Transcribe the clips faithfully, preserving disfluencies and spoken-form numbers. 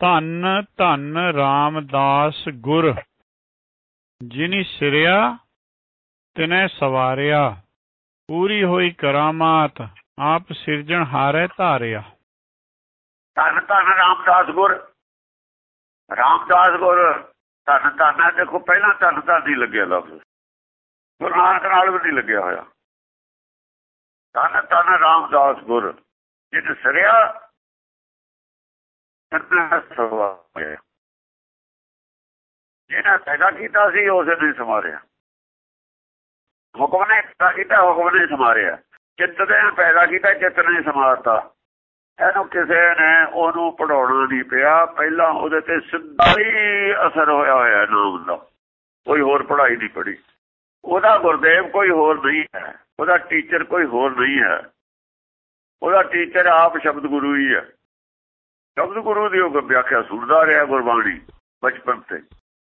ਧੰਨ ਧੰਨ ਰਾਮਦਾਸ ਗੁਰ, ਜਿਨੀ ਸਿਰਿਆ ਤਿਨੈ ਸਵਾਰਿਆ। ਪੂਰੀ ਹੋਈ ਕਰਾਮਾਤ, ਆਪ ਸਿਰਜਣ ਹਾਰੈ ਧਾਰਿਆ। ਧੰਨ ਧੰਨ ਰਾਮਦਾਸ ਗੁਰ, ਰਾਮਦਾਸ ਗੁਰ ਧੰਨ ਧੰਨ ਹੈ। ਦੇਖੋ ਪਹਿਲਾਂ ਧੰਨ ਧੰਨ ਹੀ ਲੱਗਿਆ ਲਫ਼ਜ਼, ਗੁਰੂ ਨਾਨਕ ਨਾਲ ਵੀ ਨਹੀਂ ਲੱਗਿਆ ਹੋਇਆ। ਧੰਨ ਧੰਨ ਰਾਮਦਾਸ ਗੁਰ, ਜਿਨ ਸਿਰਿਆ ਜਿਹਨੇ ਪੈਦਾ ਕੀਤਾ ਸੀ ਉਸ ਨੇ ਸਮਾਰਿਆ। ਹੁਕਮ ਨੇ ਪੈਦਾ ਕੀਤਾ, ਹੁਕਮ ਨੇ ਸਮਾਰਿਆ। ਚਿੱਤ ਦੇ ਪੈਦਾ ਕੀਤਾ, ਚਿੱਤ ਨੇ ਸਮਾਰਤਾ। ਇਹਨੂੰ ਕਿਸੇ ਨੇ ਉਹਨੂੰ ਪੜ੍ਹਾਉਣਾ ਨਹੀਂ ਪਿਆ, ਪਹਿਲਾਂ ਉਹਦੇ ਤੇ ਸਿੱਧਾ ਹੀ ਅਸਰ ਹੋਇਆ ਹੋਇਆ ਨਾਮ ਦਾ। ਕੋਈ ਹੋਰ ਪੜ੍ਹਾਈ ਨਹੀਂ ਪੜ੍ਹੀ। ਉਹਦਾ ਗੁਰਦੇਵ ਕੋਈ ਹੋਰ ਨਹੀਂ ਹੈ, ਉਹਦਾ ਟੀਚਰ ਕੋਈ ਹੋਰ ਨਹੀਂ ਹੈ। ਉਹਦਾ ਟੀਚਰ ਆਪ ਸ਼ਬਦ ਗੁਰੂ ਹੀ ਹੈ। ਸ਼ਬਦ ਗੁਰੂ ਦੀ ਉਹ ਵਿਆਖਿਆ ਸੁਣਦਾ ਰਿਹਾ ਗੁਰਬਾਣੀ ਬਚਪਨ ਤੇ,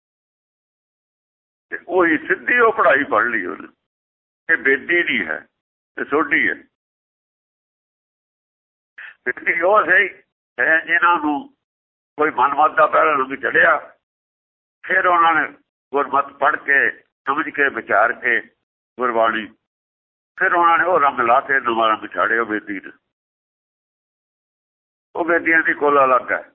ਤੇ ਉਹੀ ਸਿੱਧੀ ਉਹ ਪੜ੍ਹਾਈ ਪੜ੍ਹ ਲਈ ਉਹਨੇ। ਇਹ ਬੇਦੀ ਨਹੀਂ ਹੈ, ਇਹ ਸੋਢੀ ਹੈ। ਬੇਦੀ ਉਹ ਸਹੀ ਹੈ ਜਿਹਨਾਂ ਨੂੰ ਕੋਈ ਮਨਮਤ ਦਾ ਪਹਿਲਾ ਰੰਗ ਚੜਿਆ, ਫਿਰ ਉਹਨਾਂ ਨੇ ਗੁਰਮਤ ਪੜ੍ਹ ਕੇ ਸਮਝ ਕੇ ਵਿਚਾਰ ਕੇ ਗੁਰਬਾਣੀ, ਫਿਰ ਉਹਨਾਂ ਨੇ ਉਹ ਰੰਗ ਲਾ ਕੇ ਨਵਾਂ ਰੰਗ ਛਾੜਿਆ ਬੇਦੀ ਨੇ। ਉਹ ਬੇਦੀਆਂ ਦੀ ਕੁੱਲ ਅਲੱਗ ਹੈ।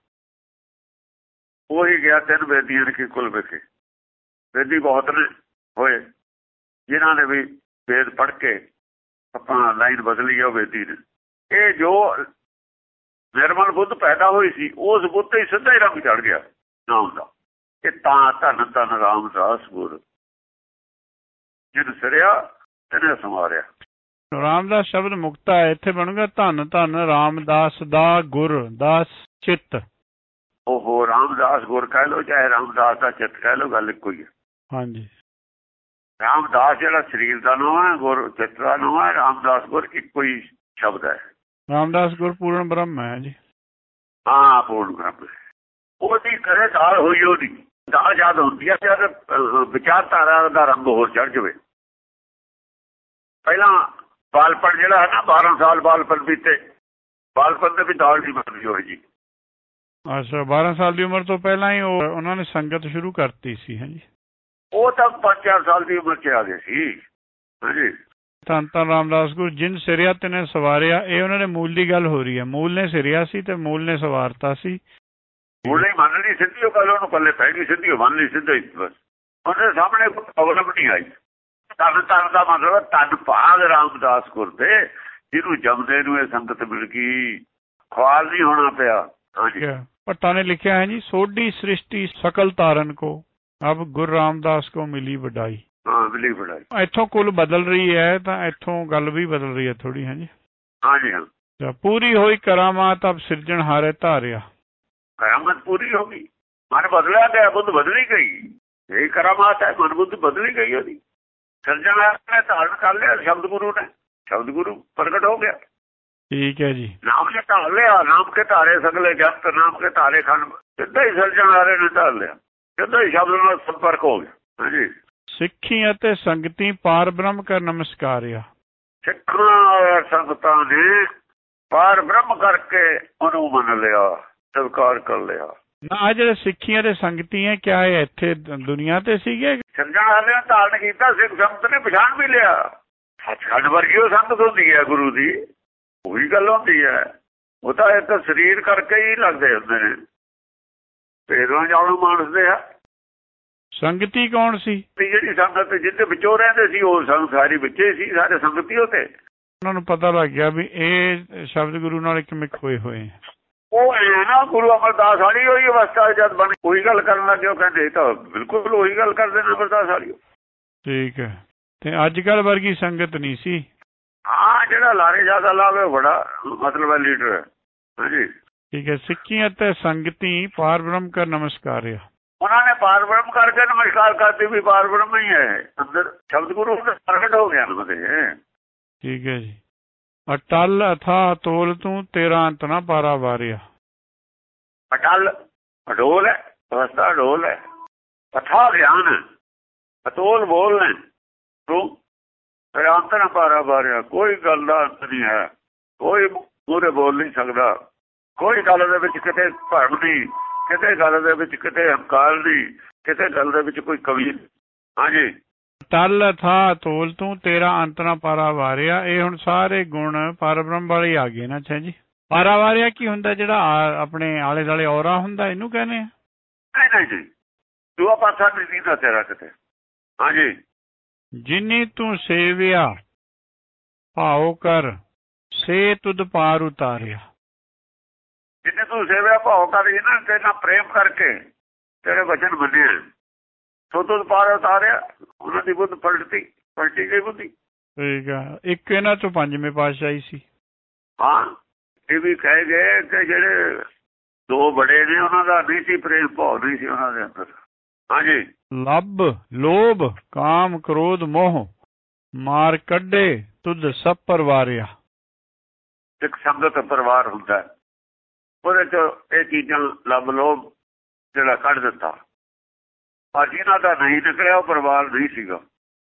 ਉਹੀ ਗਿਆ ਤਿੰਨ ਬੇਦੀਆਂ ਕੀ ਕੁੱਲ ਵੇਖੇ। ਬੇਦੀ ਬਹੁਤ ਨੇ ਹੋਏ ਜਿਨ੍ਹਾਂ ਨੇ ਵੀ ਵੇਦ ਪੜ੍ਹ ਕੇ ਆਪਣਾ ਲਾਈਨ ਬਦਲੀ ਹੈ, ਉਹ ਬੇਦੀ ਨੇ। ਇਹ ਜੋ ਨਿਰਮਲ ਬੁੱਧ ਪੈਦਾ ਹੋਈ ਸੀ, ਉਸ ਬੁੱਧ ਤੇ ਸਿੱਧਾ ਹੀ ਰੰਗ ਚੜ੍ਹ ਗਿਆ ਨਾਮ ਦਾ। ਇਹ ਤਾਂ ਧੰਨ ਧੰਨ ਰਾਮਦਾਸ ਗੁਰ, ਜਿਨ ਸਿਰਿਆ ਤਿਨੇ ਸਮਾਰਿਆ। ਰਾਮਦਾਸ ਸ਼ਬਦ ਮੁਕਤਾ ਹੈ, ਇੱਥੇ ਬਣੂਗਾ ਧੰਨ ਧੰਨ ਰਾਮਦਾਸ ਦਾ ਗੁਰ, ਦਾਸ ਚਿੱਤ। ਉਹ ਰਾਮਦਾਸ ਗੁਰ ਕਹਿ ਲਓ, ਚਾਹੇ ਰਾਮਦਾਸ ਦਾ ਚਿੱਤ ਕਹਿ ਲਓ, ਗੱਲ ਇੱਕੋ ਹੀ ਹੈ। ਹਾਂਜੀ, ਰਾਮਦਾਸ ਜਿਹੜਾ ਸਰੀਰ ਦਾ ਨਾਮ ਹੈ, ਗੁਰ ਚਿੱਤ ਦਾ ਨਾਮ ਹੈ। ਰਾਮਦਾਸ ਗੁਰ ਇੱਕੋ ਹੀ ਸ਼ਬਦ ਹੈ। ਰਾਮਦਾਸ ਗੁਰ ਪੂਰਨ ਬ੍ਰਹਮ ਹੈ ਜੀ। ਹਾਂ, ਪੂਰਨ ਬ੍ਰਹਮ। ਉਹਦੀ ਕਦੇ ਦਾਲ ਹੋਈ, ਉਹਦੀ ਦਾਲ ਯਾਦ ਹੁੰਦੀ ਹੈ ਜਦ ਵਿਚਾਰਧਾਰਾ ਦਾ ਰੰਗ ਹੋਰ ਚੜ੍ਹ ਜਾਵੇ। ਪਹਿਲਾਂ ਬਾਲਪਨ ਜਿਹੜਾ ਹੈ ਨਾ, ਬਾਰਾਂ ਸਾਲ ਬਾਲਪਨ ਬੀਤੇ, ਬਾਲਪਨ ਦੇ ਵੀ ਦਾਲ ਨਹੀਂ ਬਣਦੀ ਹੋਈ ਜੀ। ਅੱਛਾ, ਬਾਰਾਂ ਸਾਲ ਦੀ ਉਮਰ ਤੋਂ ਪਹਿਲਾਂ ਹੀ ਉਹ ਉਹਨਾਂ ਨੇ ਸੰਗਤ ਸ਼ੁਰੂ ਕਰਤੀ ਸੀ। ਹਾਂਜੀ, ਉਹ ਤਾਂ ਪੰਜ ਚਾਰ ਸਾਲ ਦੀ ਉਮਰ 'ਚ ਆ ਗਏ ਸੀ। ਹਾਂਜੀ, ਧੰਨ ਧੰਨ ਰਾਮਦਾਸ ਗੁਰ, ਜਿਨ ਸਿਰਿਆ ਤਿਨੇ ਸਵਾਰਿਆ। ਇਹ ਉਹਨਾਂ ਦੇ ਮੂਲ ਦੀ ਗੱਲ ਹੋ ਰਹੀ ਹੈ। ਮੂਲ ਨੇ ਸਿਰਿਆ ਸੀ ਤੇ ਮੂਲ ਨੇ ਸਵਾਰਤਾ ਸੀ। ਮੂਲ ਨੇ ਮੰਨ ਲਈ ਸਿੱਧੀ ਉਹ ਗੱਲ, ਉਹਨੂੰ ਪੱਲੇ ਪੈ ਗਈ ਸਿੱਧੀ, ਉਹ ਮੰਨ ਲਈ ਸਿੱਧਾ ਹੀ। ਬਸ ਉਹਦੇ ਸਾਹਮਣੇ ਕੋਈ ਪ੍ਰੋਬਲਮ ਨਹੀਂ ਆਈ। ਧੰਨ ਧੰਨ ਦਾ ਮਤਲਬ ਧੰਨ ਭਾਗ ਰਾਮਦਾਸ ਗੁਰ ਦੇ, ਜਿਹਨੂੰ ਜਮਦੇ ਨੂੰ ਇਹ ਸੰਗਤ ਮਿਲ ਗਈ, ਖੁਆਲ ਨਹੀਂ ਹੋਣਾ ਪਿਆ। ਹਾਂਜੀ, ਭੱਟਾ ਨੇ ਲਿਖਿਆ ਹੈ ਜੀ, ਸੋਢੀ ਸ੍ਰਿਸ਼ਟੀ ਸਕਲ ਤਾਰਨ ਕੋ, ਅਬ ਗੁਰੂ ਰਾਮਦਾਸ ਕੋ ਮਿਲੀ ਵਡਾਈ। ਹਾਂ, ਮਿਲੀ ਵਡਾਈ। ਇੱਥੋਂ ਕੁੱਲ ਬਦਲ ਰਹੀ ਹੈ ਤਾਂ ਇੱਥੋਂ ਗੱਲ ਵੀ ਬਦਲ ਰਹੀ ਹੈ ਥੋੜ੍ਹੀ। ਹਾਂਜੀ ਹਾਂਜੀ ਹਾਂ। ਪੂਰੀ ਹੋਈ ਕਰਾਮਾਤ, ਅਬ ਸਿਰਜਣ ਹਾਰੇ ਧਾਰਿਆ। ਕਰਾਮਾਤ ਪੂਰੀ ਹੋ ਗਈ, ਮਨ ਬਦਲਿਆ ਗਿਆ, ਬੁੱਧ ਬਦਲੀ ਗਈ। ਇਹੀ ਕਰਾਮਾਤ ਹੈ, ਮਨ ਬੁੱਧ ਬਦਲੀ ਗਈ ਉਹਦੀ। ਸਿਰਜਣ ਨੇ ਧਾਰਨ ਕਰ ਲਿਆ ਸ਼ਬਦ ਗੁਰੂ ਨੇ, ਸ਼ਬਦ ਗੁਰੂ ਪ੍ਰਗਟ ਹੋ ਗਿਆ। ਠੀਕ ਹੈ ਜੀ। ਨਾਮ ਨੇ ਢਾਲ ਲਿਆ, ਨਾਮ ਕੇ ਧਾਰੇ ਸਗਲੇ ਜਗਤ, ਨਾਮ ਕੇ ਧਾਰੇ ਖੰਡ। ਸਿੱਧਾ ਹੀ ਸਿਰਜਣ ਹਾਰੇ ਨੇ ਢਾਲ ਲਿਆ, ਸਿੱਧਾ ਹੀ ਸ਼ਬਦ ਨਾਲ ਸੰਪਰਕ ਹੋ ਗਿਆ। ਹਾਂਜੀ, ਸਿੱਖੀ ਅਤੇ ਸੰਗਤੀ ਪਾਰ ਬ੍ਰਹਮ ਕਰ ਨਮਸਕਾਰਿਆ। ਸਿੱਖਾਂ ਸੰਗਤਾਂ ਨੇ ਪਾਰ ਬ੍ਰਹਮ ਕਰਕੇ ਉਹਨੂੰ ਮੰਨ ਲਿਆ, ਸਵੀਕਾਰ ਕਰ ਲਿਆ। ਨਾ ਜਿਹੜੇ ਸਿੱਖੀਆਂ ਦੇ ਸੰਗਤੀ ਹੈ, ਕਿਆ ਇਹ ਇੱਥੇ ਦੁਨੀਆ ਤੇ ਸੀਗੇ? ਸਿਰਜਣ ਹਾਰੇ ਨੇ ਧਾਰਨ ਕੀਤਾ, ਸਿੱਖ ਸੰਗਤ ਨੇ ਪਛਾਣ ਵੀ ਲਿਆ। ਸੱਚਖੰਡ ਵਰਗੀ ਉਹ ਸੰਗਤ ਹੁੰਦੀ ਹੈ ਗੁਰੂ ਦੀ, ਉਹੀ ਗੱਲ ਹੁੰਦੀ ਹੈ। ਉਹ ਤਾਂ ਇੱਕ ਸਰੀਰ ਕਰਕੇ ਹੀ ਲੱਗਦੇ ਹੁੰਦੇ ਨੇ। ਭੇਦਵਾਂ ਜਾਣੋ ਮਾਨਸ ਦੇ ਆ। ਸੰਗਤੀ ਕੌਣ ਸੀ? ਜਿਹੜੀ ਸੰਗਤ ਜਿਹਦੇ ਵਿੱਚੋਂ ਰਹਿੰਦੇ ਸੀ, ਉਹ ਸੰਗਤ ਸਾਰੀ ਵਿੱਚੇ ਸੀ, ਸਾਰੇ ਸੰਗਤੀ ਉਹ ਤੇ। ਉਹਨਾਂ ਨੂੰ ਪਤਾ ਲੱਗ ਗਿਆ ਵੀ ਇਹ ਸ਼ਬਦ ਗੁਰੂ ਨਾਲ ਇੱਕ ਮਿਕ ਹੋਏ ਹੋਏ। ਉਹ ਐ ਨਾ ਗੁਰੂ ਅਮਰਦਾਸ ਵਾਲੀ ਉਹੀ ਅਵਸਥਾ ਜਦ ਬਣ ਉਹੀ ਗੱਲ ਕਰਨ ਲੱਗੇ, ਉਹ ਕਹਿੰਦੇ ਤਾਂ ਬਿਲਕੁਲ ਉਹੀ ਗੱਲ ਕਰਦੇ ਨੇ ਅਮਰਦਾਸ ਵਾਲੀ। ਠੀਕ ਹੈ, ਤੇ ਅੱਜ ਕੱਲ੍ਹ ਵਰਗੀ ਸੰਗਤ ਨਹੀਂ ਸੀ। ਹਾਂ, ਜਿਹੜਾ ਲਾਰੇ ਜ਼ਿਆਦਾ ਲਾਵੇ ਬੜਾ ਮਤਲਬ ਹੈ ਲੀਡਰ ਹੈ। ਹਾਂਜੀ, ਠੀਕ ਹੈ। ਸਿੱਖੀ ਅਤੇ ਸੰਗਤੀ ਪਾਰ ਬ੍ਰਹਮ ਕਰ ਨਮਸਕਾਰਿਆ। ਉਹਨਾਂ ਨੇ ਪਾਰ ਬ੍ਰਹਮ ਕਰਕੇ ਨਮਸਕਾਰ ਕਰਤੀ ਵੀ ਪਾਰ ਬ੍ਰਹਮ ਹੀ ਹੈ ਅੰਦਰ। ਸ਼ਬਦ ਗੁਰੂ ਪ੍ਰਗਟ ਹੋ ਗਿਆ ਨਾ ਮਤੇ। ਠੀਕ ਹੈ ਜੀ। ਅਟਲ ਅਥਾ ਅਤੋਲ ਤੂੰ, ਤੇਰਾ ਅੰਤ ਨਾ ਪਾਰਾ ਵਾਰਿਆ। ਅਟਲ ਅਡੋਲ ਹੈ, ਅਵਸਥਾ ਅਡੋਲ ਹੈ। ਅਥਾ ਗਿਆਨ, ਅਤੋਲ ਬੋਲ ਨੇ ਤੂੰ, ਤੇਰਾ ਅੰਤ ਨਾ ਪਾਰਾ ਵਾਰਿਆ। ਕੋਈ ਗੱਲ ਦਾ ਅੰਤ ਨਹੀਂ ਹੈ, ਕੋਈ ਮੂਹਰੇ ਬੋਲ ਨਹੀਂ ਸਕਦਾ, ਕੋਈ ਗੱਲ ਦੇ ਵਿੱਚ ਕਿਤੇ ਭਰਮ ਨਹੀਂ, ਕਿਤੇ ਗੱਲ ਦੇ ਵਿੱਚ ਕਿਤੇ ਹੰਕਾਰ ਨਹੀਂ, ਕਿਤੇ ਗੱਲ ਦੇ ਵਿੱਚ ਕੋਈ ਕਵੀ। ਹਾਂਜੀ। ਤਲ ਥਾ ਤੋਲ ਤੂੰ ਤੇਰਾ ਅੰਤ ਨਾ ਪਾਰਾ ਵਾਰਿਆ। ਇਹ ਹੁਣ ਸਾਰੇ ਗੁਣ ਪਰਬ੍ਰਹਮ ਵਾਲੇ ਆ ਗਏ ਨਾ। ਅੱਛਾ ਜੀ। ਪਾਰਾ ਵਾਰਿਆ ਕੀ ਹੁੰਦਾ? ਜਿਹੜਾ ਆਪਣੇ ਆਲੇ ਦੁਆਲੇ ਔਰਾ ਹੁੰਦਾ, ਇਹਨੂੰ ਕਹਿੰਦੇ ਆ? ਨਹੀਂ ਨਹੀਂ ਜੀ, ਦੂਆ ਪਾਸਾ ਨਹੀਂ ਦਿੰਦਾ ਤੇਰਾ ਕਿਤੇ। ਹਾਂਜੀ। ਜਿਨੀ ਤੂੰ ਸੇਵਿਆ ਭਾਉ ਕਰ ਸੇ ਤੁਧ ਪਾਰ ਉਤਾਰਿਆ। ਜਿੰਨੇ ਤੂੰ ਸੇਵਿਆ ਭਾਉ ਕਰ, ਇਹਨਾਂ ਤੇ ਨਾਲ ਪ੍ਰੇਮ ਕਰਕੇ ਤੇਰੇ ਵਚਨ ਮੰਨੇ ਸੋ ਤੁਧ ਪਾਰ ਉਤਾਰਿਆ। ਉਹਨਾਂ ਦੀ ਬੁੱਧ ਪਲਟਤੀ ਪਲਟੀ ਗਈ ਬੁੱਧੀ। ਠੀਕ ਆ। ਇੱਕ ਇਹਨਾਂ ਚੋਂ ਪੰਜਵੇਂ ਪਾਤਸ਼ਾਹੀ ਸੀ। ਹਾਂ, ਇਹ ਵੀ ਕਹਿ ਗਏ ਕਿ ਜਿਹੜੇ ਦੋ ਬੜੇ ਨੇ ਉਹਨਾਂ ਦਾ ਨਹੀਂ ਸੀ ਪ੍ਰੇਮ ਭਾਉ, ਨਹੀਂ ਸੀ ਉਹਨਾਂ ਦੇ ਅੰਦਰ। ਹਾਂਜੀ। ਲੱਭ ਲੋਭ ਕਾਮ ਕ੍ਰੋਧ ਮੋਹ ਮਾਰ ਕੱਢੇ ਤੁਧ ਸਭ ਪਰਵਾਰਿਆ। ਇੱਕ ਸੰਗਤ ਪਰਿਵਾਰ ਹੁੰਦਾ, ਉਹਦੇ ਚ ਇਹ ਚੀਜ਼ਾਂ ਲੱਭ ਲੋਭ ਜਿਹੜਾ ਕੱਢ ਦਿੱਤਾ। ਪਰ ਜਿਹਨਾਂ ਦਾ ਨਹੀਂ ਨਿਕਲਿਆ ਉਹ ਪਰਿਵਾਰ ਨਹੀਂ ਸੀਗਾ।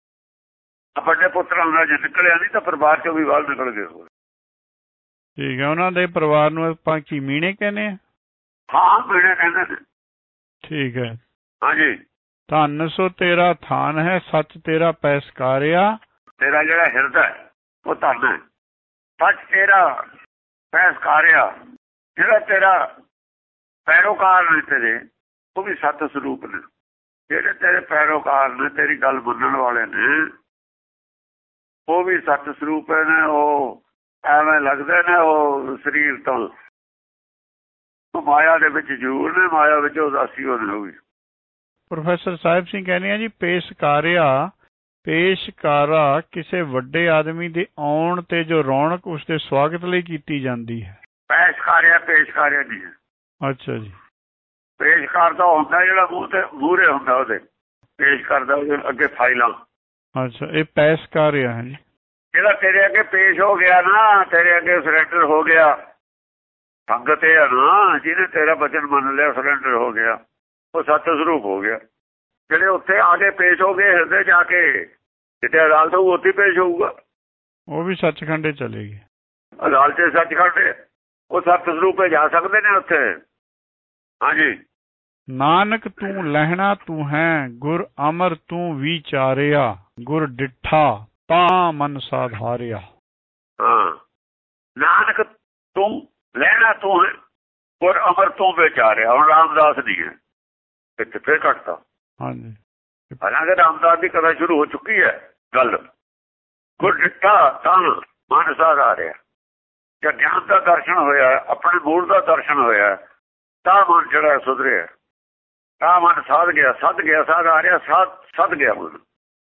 ਵੱਡੇ ਪੁੱਤਰਾਂ ਦਾ ਜੇ ਨਿਕਲਿਆ ਨਹੀਂ ਤਾਂ ਪਰਿਵਾਰ ਚੋਂ ਵੀ ਬਾਹਰ ਨਿਕਲ ਗਏ ਹੋਰ। ਠੀਕ ਹੈ। ਉਹਨਾਂ ਦੇ ਪਰਿਵਾਰ ਨੂੰ ਆਪਾਂ ਕੀ ਮੀਣੇ ਕਹਿੰਦੇ ਆ? ਹਾਂ, ਮੀਣੇ ਕਹਿੰਦੇ ਨੇ। ਠੀਕ ਹੈ। ਹਾਂਜੀ। ਧੰਨ ਸੋ ਤੇਰਾ ਥਾਨ ਹੈ ਸੱਚ ਤੇਰਾ ਪੈਸਕਾਰਿਆ। ਤੇਰਾ ਜਿਹੜਾ ਹਿਰਦਾ ਉਹ ਧੰਨ ਹੈ, ਸੱਚ ਤੇਰਾ ਪੈਸਕਾਰਿਆ। ਜਿਹੜਾ ਤੇਰਾ ਪੈਰੋਕਾਰ ਨੇ ਤੇਰੇ, ਉਹ ਵੀ ਸੱਤ ਸਰੂਪ ਨੇ। ਜਿਹੜੇ ਤੇਰੇ ਪੈਰੋਕਾਰ ਨੇ, ਤੇਰੀ ਗੱਲ ਮੰਨਣ ਵਾਲੇ ਨੇ, ਉਹ ਵੀ ਸੱਤ ਸਰੂਪ ਨੇ। ਉਹ ਐਵੇਂ ਲੱਗਦੇ ਨੇ ਉਹ ਸਰੀਰ ਤੋਂ, ਮਾਇਆ ਦੇ ਵਿੱਚ ਜ਼ਰੂਰ ਨੇ, ਮਾਇਆ ਵਿੱਚ ਉਦਾਸੀ ਹੋਣੀ ਹੋਊਗੀ। ਪ੍ਰੋਫੈਸਰ ਸਾਹਿਬ ਸਿੰਘ ਕਹਿੰਦੇ ਆ ਜੀ, ਪੇਸ਼ਕਾਰਿਆ ਪੇਸ਼ਕਾਰਾ ਕਿਸੇ ਵੱਡੇ ਆਦਮੀ ਦੇ ਆਉਣ ਤੇ ਜੋ ਰੌਣਕ ਉਸਦੇ ਸਵਾਗਤ ਲਈ ਕੀਤੀ ਜਾਂਦੀ ਹੈ। ਪੇਸ਼ਕਾਰਿਆ ਪੇਸ਼ਕਾਰਿਆ ਨਹੀਂ ਹੈ। ਅੱਛਾ ਜੀ। ਪੇਸ਼ਕਾਰ ਤਾਂ ਹੁੰਦਾ ਜਿਹੜਾ ਮੂੰਹ ਤੇ ਮੂਹਰੇ ਹੁੰਦਾ, ਉਹਦੇ ਪੇਸ਼ ਕਰਦਾ ਉਹਦੇ ਅੱਗੇ ਫਾਈਲਾਂ। ਅੱਛਾ, ਇਹ ਪੈਸਕਾਰਿਆ ਹੈ ਜੀ। ਜਿਹੜਾ ਤੇਰੇ ਅੱਗੇ ਪੇਸ਼ ਹੋ ਗਿਆ ਨਾ, ਤੇਰੇ ਅੱਗੇ ਸਰੈਂਡਰ ਹੋ ਗਿਆ। ਸੰਗਤ ਇਹ ਹੈ ਨਾ, ਜਿਹਨੇ ਤੇਰਾ ਬਚਨ ਮੰਨ ਲਿਆ, ਸਰੈਂਡਰ ਹੋ ਗਿਆ, ਉਹ ਸੱਤ ਸਰੂਪ ਹੋ ਗਿਆ। ਜਿਹੜੇ ਉੱਥੇ ਆ ਕੇ ਪੇਸ਼ ਹੋ ਗਏ ਹਿਰਦੇ ਜਾ ਕੇ, ਜਿੱਥੇ ਅਦਾਲਤ ਹੋਊ ਉੱਥੇ ਪੇਸ਼ ਹੋਊਗਾ। ਉਹ ਵੀ ਸੱਚਖੰਡੇ ਚਲੇ ਗਏ। ਅਦਾਲਤ ਸੱਚਖੰਡੇ, ਉਹ ਸੱਤ ਸਰੂਪੇ ਜਾ ਸਕਦੇ ਨੇ ਉੱਥੇ। ਹਾਂਜੀ। ਨਾਨਕ ਤੂੰ ਲਹਿਣਾ ਤੂੰ ਹੈ ਗੁਰ ਅਮਰ ਤੂੰ ਵਿਚਾਰਿਆ। ਗੁਰ ਡਿੱਠਾ ਤਾਂ ਮਨ ਸਾਧਾਰਿਆ। ਹਾਂ, ਨਾਨਕ ਤੂੰ ਲੈਣਾ ਤੂੰ ਹੈ ਗੁਰ ਅਮਰ ਤੂੰ ਵਿਚਾਰਿਆ। ਹੁਣ ਰਾਮਦਾਸ ਨਹੀਂ ਹੈ ਇੱਥੇ, ਫਿਰ ਘਟਦਾ। ਹਾਂਜੀ। ਹਾਲਾਂਕਿ ਰਾਮਦਾਸ ਦੀ ਕਥਾ ਸ਼ੁਰੂ ਹੋ ਚੁੱਕੀ ਹੈ ਗੱਲ। ਗੁਰ ਡਿੱਠਾ ਤਾਂ ਮਨ ਸਾਧਾਰਿਆ। ਜਦ ਗਿਆਨ ਦਾ ਦਰਸ਼ਨ ਹੋਇਆ, ਆਪਣੇ ਮੂਲ ਦਾ ਦਰਸ਼ਨ ਹੋਇਆ, ਤਾਂ ਮਨ ਜਿਹੜਾ ਸੁਧਰਿਆ, ਤਾਂ ਮਨ ਸਾਧ ਗਿਆ, ਸੱਧ ਗਿਆ, ਸਾਧ ਆ ਰਿਹਾ, ਸਾਧ ਸੱਧ ਗਿਆ ਮਨ।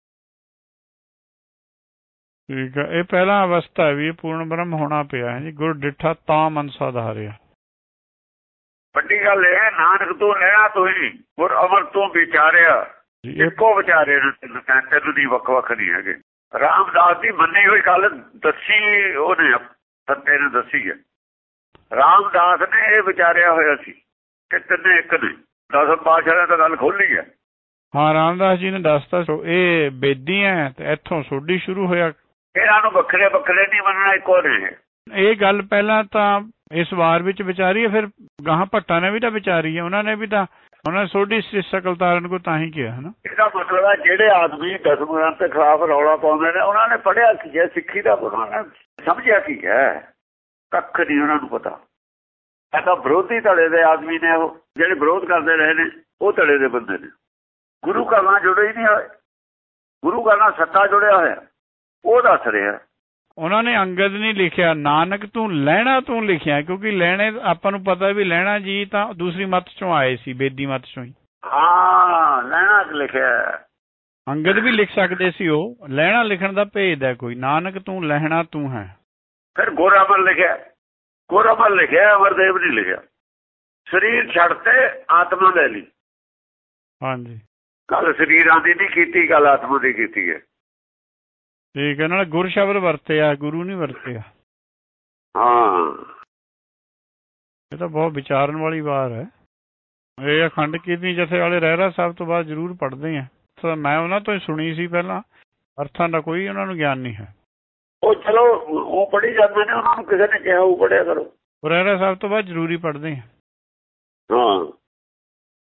ਠੀਕ ਹੈ। ਇਹ ਪਹਿਲਾ ਅਵਸਥਾ ਵੀ ਪੂਰਨ ਬ੍ਰਹਮ ਹੋਣਾ ਪਿਆ ਹੈ ਜੀ। ਗੁਰ ਡਿੱਠਾ ਤਾਂ ਮਨ ਸਾਧਾਰਿਆ। ਵੱਡੀ ਗੱਲ ਇਹ, ਨਾਨਕ ਤੂੰ ਲੈਣਾ ਤੂੰ ਹੀ ਗੁਰ ਅਮਰ ਤੂੰ ਵਿਚਾਰਿਆ। ਇੱਕੋ ਵਿਚਾਰੇ ਤੈਨੂੰ ਦੀ ਵੱਖ ਵੱਖ ਨਹੀਂ ਹੈਗੇ। ਰਾਮਦਾਸ ਦੀ ਮੰਨੀ ਹੋਈ ਗੱਲ ਦੱਸੀ ਉਹਨੇ, ਸੱਤੇ ਨੇ ਦੱਸੀ ਹੈ। ਰਾਮਦਾਸ ਨੇ ਇਹ ਵਿਚਾਰਿਆ ਹੋਇਆ ਸੀ ਕਿ ਤਿੰਨੇ ਇੱਕ ਨੇ। ਦਸ ਪਾਤਸ਼ਾਹ ਨੇ ਤਾਂ ਗੱਲ ਖੋਲੀ ਹੈ। ਹਾਂ, ਰਾਮਦਾਸ ਜੀ ਨੇ ਦੱਸਤਾ ਇਹ ਬੇਦੀ ਹੈ ਤੇ ਇੱਥੋਂ ਸੋਢੀ ਸ਼ੁਰੂ ਹੋਇਆ। ਇਹਨਾਂ ਨੂੰ ਵੱਖਰੇ ਵੱਖਰੇ ਨਹੀਂ ਮੰਨਣਾ, ਇੱਕੋ ਨੇ। ਇਹ ਗੱਲ ਪਹਿਲਾਂ ਤਾਂ ਇਸ ਵਾਰ ਵਿੱਚ ਵਿਚਾਰੀ ਹੈ, ਫਿਰ ਗਾਹਾਂ ਭੱਟਾਂ ਨੇ ਵੀ ਤਾਂ ਵਿਚਾਰੀ ਹੈ। ਉਹਨਾਂ ਨੇ ਵੀ ਤਾਂ, ਉਹਨਾਂ ਨੇ ਸੋਢੀ ਸ਼ਕਲ ਤਾਰਨ ਕੋ ਤਾਂ ਹੀ ਕਿਹਾ ਹੈ ਨਾ। ਇਹਦਾ ਮਤਲਬ ਹੈ ਜਿਹੜੇ ਆਦਮੀ ਦਸਮ ਗ੍ਰੰਥ ਦੇ ਖਿਲਾਫ ਰੌਲਾ ਪਾਉਂਦੇ ਨੇ, ਉਹਨਾਂ ਨੇ ਪੜ੍ਹਿਆ ਕੀ ਹੈ ਸਿੱਖੀ ਦਾ, ਉਹਨਾਂ ਨੇ ਸਮਝਿਆ ਕੀ ਹੈ? ਕੱਖ ਨਹੀਂ ਉਹਨਾਂ ਨੂੰ ਪਤਾ। ਇਹ ਤਾਂ ਵਿਰੋਧੀ ਧੜੇ ਦੇ ਆਦਮੀ ਨੇ, ਉਹ ਜਿਹੜੇ ਵਿਰੋਧ ਕਰਦੇ ਰਹੇ ਨੇ, ਉਹ ਧੜੇ ਦੇ ਬੰਦੇ ਨੇ। ਗੁਰੂ ਘਰ ਨਾਲ ਜੁੜੇ ਹੀ ਨਹੀਂ ਹੋਏ। ਗੁਰੂ ਘਰ ਨਾਲ ਸੱਤਾ ਜੁੜਿਆ ਹੋਇਆ, ਉਹ ਦੱਸ ਰਿਹਾ। ਉਹਨਾਂ ਨੇ ਅੰਗਦ ਨਹੀਂ ਲਿਖਿਆ, ਨਾਨਕ ਤੂੰ ਲੈਣਾ ਤੂੰ ਲਿਖਿਆ, ਕਿਉਂਕਿ ਲੈਣੇ ਆਪਾਂ ਨੂੰ ਪਤਾ ਵੀ ਲੈਣਾ ਜੀ ਤਾਂ ਦੂਸਰੀ ਮੱਤ ਚੋਂ ਆਏ ਸੀ, ਬੇਦੀ ਮੱਤ ਚੋਂ ਹੀ। ਹਾਂ, ਲੈਣਾ ਲਿਖਿਆ। ਅੰਗਦ ਵੀ ਲਿਖ ਸਕਦੇ ਸੀ ਉਹ। ਲੈਣਾ ਲਿਖਣ ਦਾ ਭੇਦ ਹੈ ਕੋਈ। ਨਾਨਕ ਤੂੰ ਲੈਣਾ ਤੂੰ ਹੈ। ਫਿਰ ਗੁਰ ਅਮਰ ਲਿਖਿਆ, ਗੁਰ ਅਮਰ ਲਿਖਿਆ, ਅਮਰਦੇਵ ਨਹੀਂ ਲਿਖਿਆ। ਸਰੀਰ ਛੱਡ ਤੇ ਆਤਮਾ ਲੈ ਲਈ। ਹਾਂਜੀ, ਗੱਲ ਸਰੀਰਾਂ ਦੀ ਨਹੀਂ ਕੀਤੀ, ਗੱਲ ਆਤਮਾ ਦੀ ਕੀਤੀ ਹੈ। ਠੀਕ ਹੈ। ਨਾਲ ਗੁਰ ਸ਼ਬਦ ਵਰਤਿਆ, ਗੁਰੂ ਨਹੀਂ ਵਰਤਿਆ। ਹਾਂ, ਇਹ ਤਾਂ ਬਹੁਤ ਵਿਚਾਰਨ ਵਾਲੀ ਵਾਰ ਹੈ। ਇਹ ਅਖੰਡ ਕੀਰਤਨੀ ਜਥੇ ਵਾਲੇ ਰਹਿਰਾ ਸਾਹਿਬ ਤੋਂ ਬਾਅਦ ਜ਼ਰੂਰ ਪੜ੍ਹਦੇ ਆ। ਮੈਂ ਉਹਨਾਂ ਤੋਂ ਹੀ ਸੁਣੀ ਸੀ ਪਹਿਲਾਂ। ਅਰਥਾਂ ਦਾ ਕੋਈ ਉਹਨਾਂ ਨੂੰ ਗਿਆਨ ਨਹੀਂ ਹੈ। ਉਹ ਚਲੋ ਉਹ ਪੜ੍ਹੀ ਜਾਂਦੇ ਨੇ, ਉਹਨਾਂ ਨੂੰ ਕਿਸੇ ਨੇ ਕਿਹਾ ਉਹ ਪੜ੍ਹਿਆ ਕਰੋ। ਰਹਿਰਾ ਸਾਹਿਬ ਤੋਂ ਬਾਅਦ ਜ਼ਰੂਰੀ ਪੜ੍ਹਦੇ ਆ। ਹਾਂ,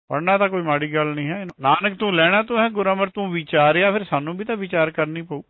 ਪੜ੍ਹਨਾ ਤਾਂ ਕੋਈ ਮਾੜੀ ਗੱਲ ਨਹੀਂ ਹੈ। ਨਾਨਕ ਤੂੰ ਲੈਣਾ ਤੂੰ ਹੈ, ਗੁਰਮਤਿ ਤੂੰ ਵਿਚਾਰਿਆ, ਫਿਰ ਸਾਨੂੰ ਵੀ ਤਾਂ ਵਿਚਾਰ ਕਰਨੀ ਪਊ।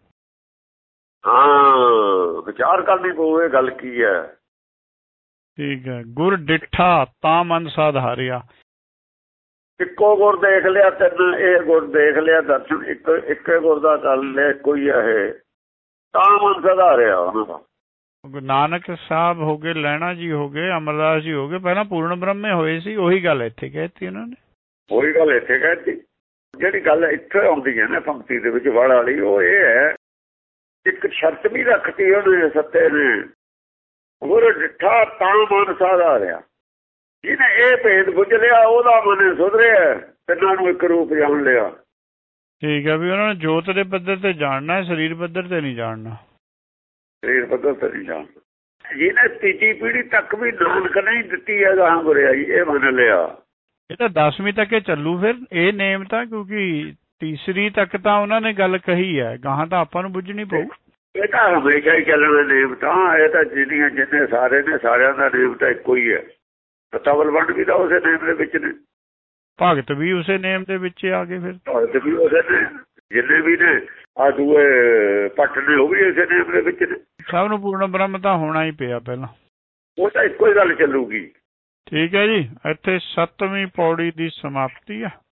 ਹਾਂ, ਵਿਚਾਰ ਕਰਨੀ ਪਊ, ਇਹ ਗੱਲ ਕੀ ਹੈ। ਠੀਕ ਹੈ। ਗੁਰ ਡਿੱਠਾ ਤਾਂ ਮਨ ਸਾਧਾਰਿਆ, ਇੱਕੋ ਗੁਰ ਦੇਖ ਲਿਆ, ਤੈਨੂੰ ਇਹ ਗੁਰ ਦੇਖ ਲਿਆ, ਦਰਸ਼ਨ ਇੱਕ ਇੱਕੇ ਗੁਰ ਦਾ ਕਰ ਲਿਆ, ਕੋਈ ਇਹ ਤਾਂ ਮਨ ਸੁਧਾਰਿਆ ਉਹਨਾਂ ਦਾ। ਨਾਨਕ ਸਾਹਿਬ ਹੋ ਗਏ, ਲਹਿਣਾ ਜੀ ਹੋ ਗਏ, ਅਮਰਦਾਸ ਜੀ ਹੋ ਗਏ, ਪਹਿਲਾਂ ਪੂਰਨ ਬ੍ਰਹਮੇ ਹੋਏ ਸੀ। ਉਹੀ ਗੱਲ ਇੱਥੇ ਕਹਿਤੀ ਉਹਨਾਂ ਨੇ, ਉਹੀ ਗੱਲ ਇੱਥੇ ਕਹਿਤੀ। ਜਿਹੜੀ ਗੱਲ ਇੱਥੇ ਆਉਂਦੀ ਹੈ ਨਾ ਪੰਕਤੀ ਦੇ ਵਿੱਚ ਵੜ ਵਾਲੀ, ਉਹ ਇਹ ਹੈ, ਇੱਕ ਸ਼ਰਤ ਵੀ ਰੱਖਤੀ ਉਹਨੇ ਸੱਤੇ ਨੇ, ਗੁਰ ਡਿੱਠਾ ਤਾਂ ਮਨ ਸਾਧਾਰਿਆ। ਜਿਹਨੇ ਇਹ ਭੇਦ ਬੁੱਝ ਲਿਆ ਉਹਦਾ ਮਨ ਸੁਧਰਿਆ, ਤਿੰਨਾਂ ਨੂੰ ਇੱਕ ਰੂਪ ਜਾਣ ਲਿਆ। ਠੀਕ ਹੈ, ਵੀ ਉਹਨਾਂ ਨੇ ਜੋਤ ਦੇ ਪੱਧਰ ਤੇ ਜਾਣਨਾ, ਸਰੀਰ ਪੱਧਰ ਤੇ ਨਹੀਂ ਜਾਣਨਾ। ਸਰੀਰ ਪੱਧਰ ਤੇ ਨਹੀਂ ਜਾਣਨਾ। ਜਿਹਨੇ ਤੀਜੀ ਪੀੜ੍ਹੀ ਤੱਕ ਵੀ ਨਾਨਕ ਨਹੀਂ ਦਿੱਤੀ ਹੈ ਗਾਹਾਂ ਗੁਰਿਆਈ, ਇਹ ਮੰਨ ਲਿਆ। ਇਹ ਤਾਂ ਦਸਵੀਂ ਤੱਕ ਇਹ ਚੱਲੂ ਫਿਰ ਇਹ ਨੇਮ ਤਾਂ, ਕਿਉਂਕਿ ਤੀਸਰੀ ਤੱਕ ਤਾਂ ਉਹਨਾਂ ਨੇ ਗੱਲ ਕਹੀ ਹੈ, ਗਾਹਾਂ ਤਾਂ ਆਪਾਂ ਨੂੰ ਬੁੱਝਣੀ ਪਊ। ਇਹ ਤਾਂ ਹਮੇਸ਼ਾ ਹੀ ਚੱਲਣਾ ਨੇਮ ਤਾਂ। ਇਹ ਤਾਂ ਜਿਹੜੀਆਂ ਜਿੰਨੇ ਸਾਰੇ ਨੇ, ਸਾਰਿਆਂ ਦਾ ਨੇਮ ਤਾਂ ਇੱਕੋ ਹੀ ਹੈ। ਤਵਲ ਵੰਡ ਵੀ ਤਾਂ ਉਸੇ ਨੇਮ ਦੇ ਵਿੱਚ ਨੇ, ਭਗਤ ਵੀ ਉਸੇ ਨੇਮ ਦੇ ਵਿੱਚ ਆ ਗਏ, ਫਿਰ ਭਗਤ ਵੀ ਉਸੇ ਨੇ, ਜਿੰਨੇ ਵੀ ਨੇ ਆ ਦੂਏ ਪੱਟ ਨੇ ਉਹ ਵੀ ਇਸੇ ਨੇਮ ਦੇ ਵਿੱਚ ਨੇ। ਸਭ ਨੂੰ ਪੂਰਨ ਬ੍ਰਹਮ ਤਾਂ ਹੋਣਾ ਹੀ ਪਿਆ ਪਹਿਲਾਂ, ਉਹ ਤਾਂ ਇੱਕੋ ਹੀ ਗੱਲ ਚੱਲੂਗੀ। ਠੀਕ ਹੈ ਜੀ, ਇੱਥੇ ਸੱਤਵੀਂ ਪੌੜੀ ਦੀ ਸਮਾਪਤੀ ਆ।